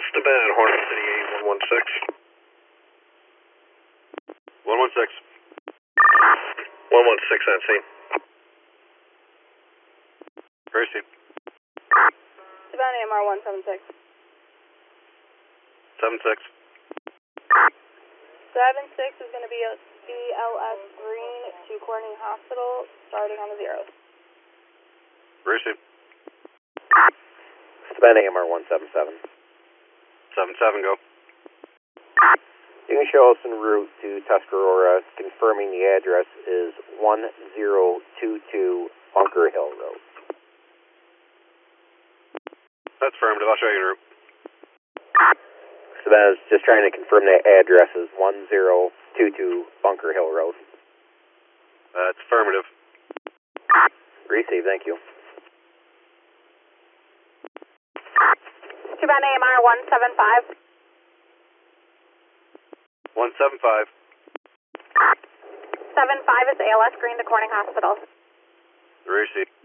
Staban, Hornet City 8116. 116. 116 on scene. Gracie. Staban AMR 176. 76. 76 is going to be a BLS Green to Corning Hospital, starting on the zeros. Gracie. Staban AMR 177. 77, go. You can show us en route to Tuscarora, confirming the address is 1022 Bunker Hill Road. That's affirmative. I'll show you en route. Staban is just trying to confirm the address is 1022 Bunker Hill Road. That's affirmative. Receive, thank you. Staban AMR 175. 175. 75 is ALS Green to Corning Hospital. Gracie.